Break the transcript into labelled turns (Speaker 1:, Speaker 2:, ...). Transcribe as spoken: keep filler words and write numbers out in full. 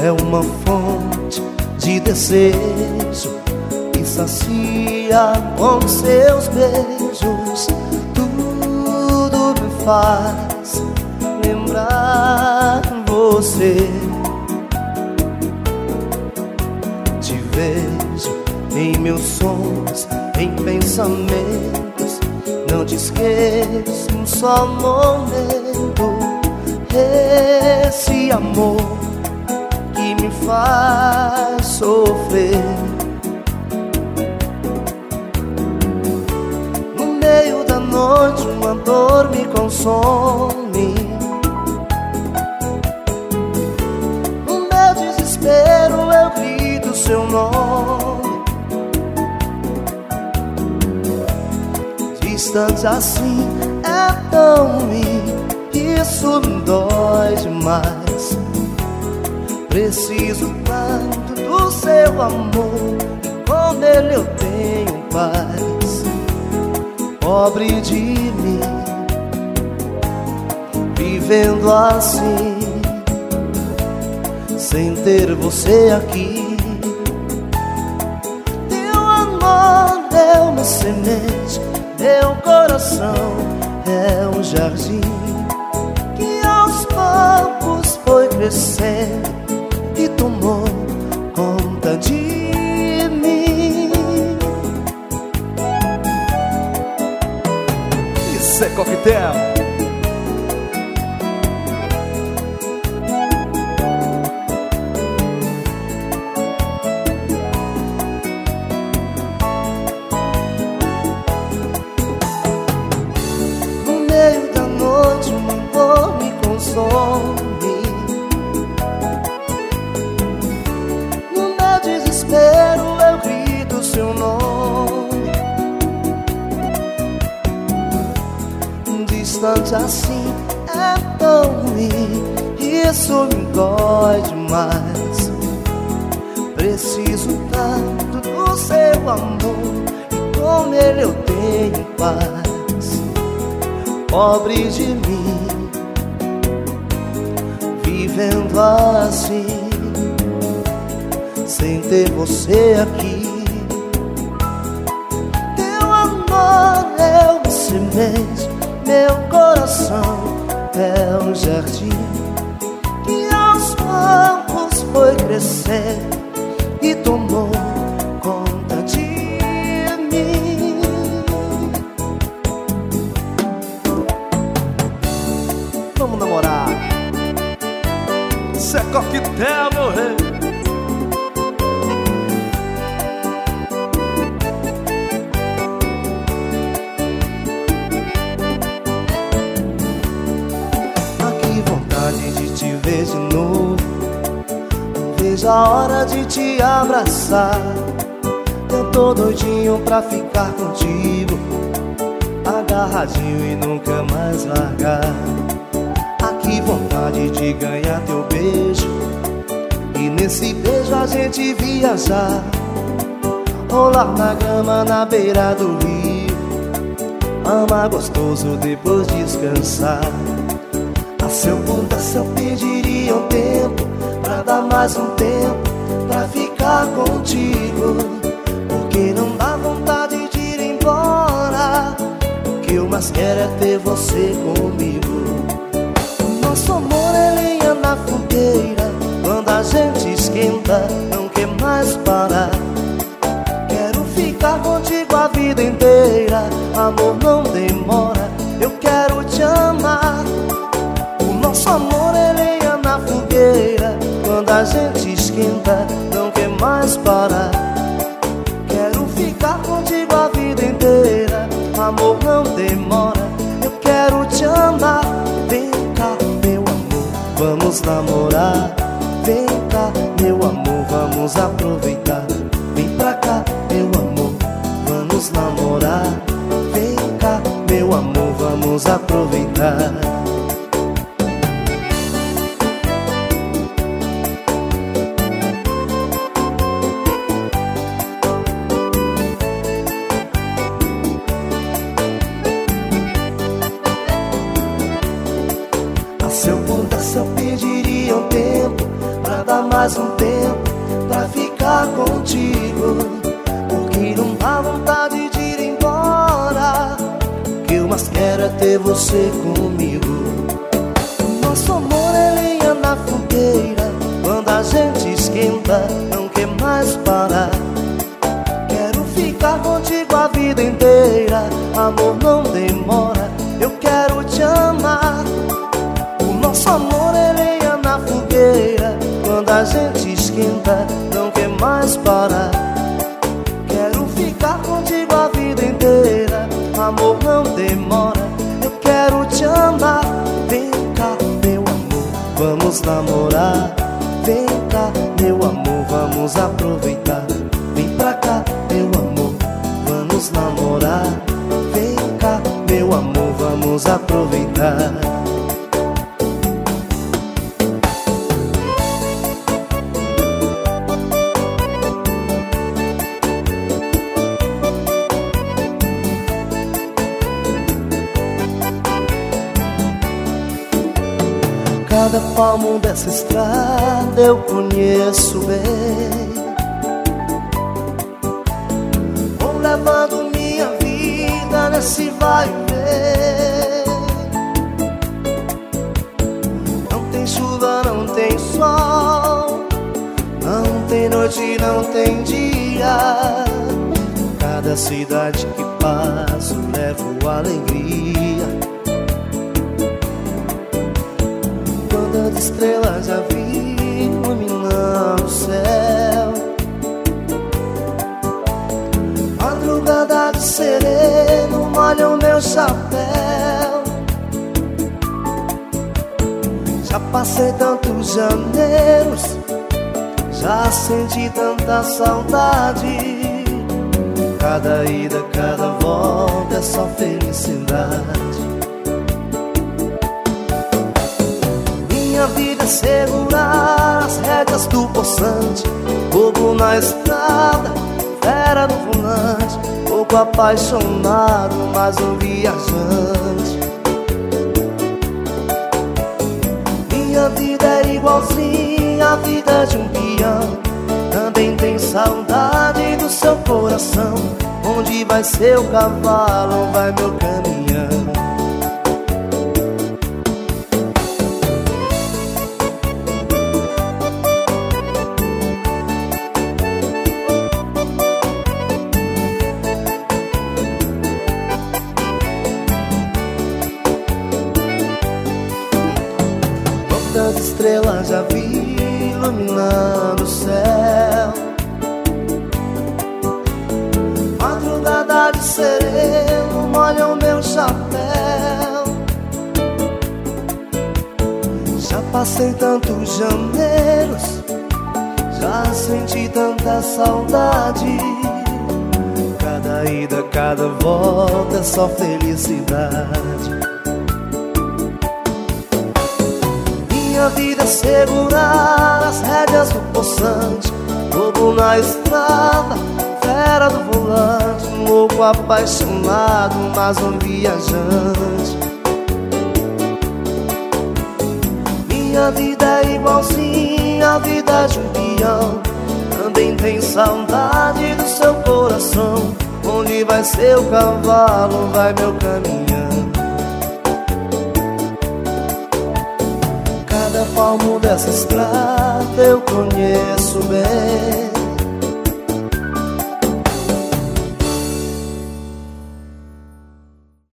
Speaker 1: é uma fonte de desejo que sacia com seus beijos. Tudo me faz lembrar você. Te vejo em meus sonhos, em pensamentos. Não te esqueço um só momento. Esse amor que me faz sofrer. No meio da noite uma dor me consome. No meu desespero eu grito seu nome. Distante assim é tão ruim, isso me dói demais. Preciso tanto do seu amor, e com ele eu tenho paz. Pobre de mim, vivendo assim, sem ter você aqui. Teu amor é uma semente, meu coração é um jardim que aos poucos foi crescendo e tomou conta de mim.
Speaker 2: Isso é coquetel.
Speaker 1: No meio da noite uma dor me consome. Eu grito seu nome. Distante assim é tão ruim, isso me dói demais. Preciso tanto do seu amor, e com ele eu tenho paz. Pobre de mim, vivendo assim, sem ter você aqui. Teu amor é uma semente, meu coração é um jardim que aos poucos foi crescendo e tomou conta de mim.
Speaker 2: Vamos namorar. Isso é coquetel, meu rei.
Speaker 1: De te ver de novo, não vejo a hora de te abraçar. Eu tô doidinho pra ficar contigo, agarradinho e nunca mais largar. Ah, que vontade de ganhar teu beijo, e nesse beijo a gente viajar, rolar na grama na beira do rio, amar gostoso depois descansar. Se eu pudesse eu pediria um tempo, pra dar mais um tempo, pra ficar contigo. Porque não dá vontade de ir embora, o que eu mais quero é ter você comigo. O nosso amor é lenha na fogueira, quando a gente esquenta não quer mais parar. Quero ficar contigo a vida inteira, amor não demora, eu quero te amar. Nosso amor é lenha na fogueira, quando a gente esquenta não quer mais parar. Quero ficar contigo a vida inteira, amor não demora, eu quero te amar. Vem cá, meu amor, vamos namorar. Vem cá, meu amor, vamos aproveitar. Vem pra cá, meu amor, vamos namorar. Vem cá, meu amor, vamos aproveitar. Se eu pudesse eu pediria um tempo, pra dar mais um tempo, pra ficar contigo, porque não dá vontade de ir embora. O que eu mais quero é ter você comigo. O nosso amor é lenha na fogueira, quando a gente esquenta, não quer mais parar. Quero ficar contigo a vida inteira, amor, não demora, eu quero te amar. O nosso amor é lenha na fogueira, quando a gente esquenta, não quer mais parar. Quero ficar contigo a vida inteira, amor, não demora, eu quero te amar. Vem cá, meu amor, vamos namorar. Vem cá, meu amor, vamos aproveitar. Vem pra cá, meu amor, vamos namorar. Vem cá, meu amor, vamos aproveitar. Cada palmo dessa estrada eu conheço bem. Vou levando minha vida nesse vai e vem. Não tem chuva, não tem sol, não tem noite, não tem dia. Cada cidade que passo levo alegria. Quantas estrelas já vi iluminando o céu. Madrugada de sereno molha o meu chapéu. Já passei tantos janeiros, já senti tanta saudade. Cada ida, cada volta é só felicidade. Minha vida é segurar as rédeas do poçante, bobo na estrada, fera no volante, pouco apaixonado, mas um viajante. Minha vida é igualzinha à vida de um peão, também tem saudade do seu coração. Onde vai seu cavalo, vai meu caminhão. Quantas estrelas já vi iluminando o céu. Madrugada de sereno molha o meu chapéu. Já passei tantos janeiros, já senti tanta saudade. Cada ida, cada volta é só felicidade. Minha vida é segurar as rédeas do poçante, bobo na estrada, fera do volante, um louco apaixonado, mas um viajante. Minha vida é igualzinha à vida de um peão, também tem saudade do seu coração. Onde vai seu cavalo, vai meu caminhão. Cada palmo dessa estrada eu conheço bem.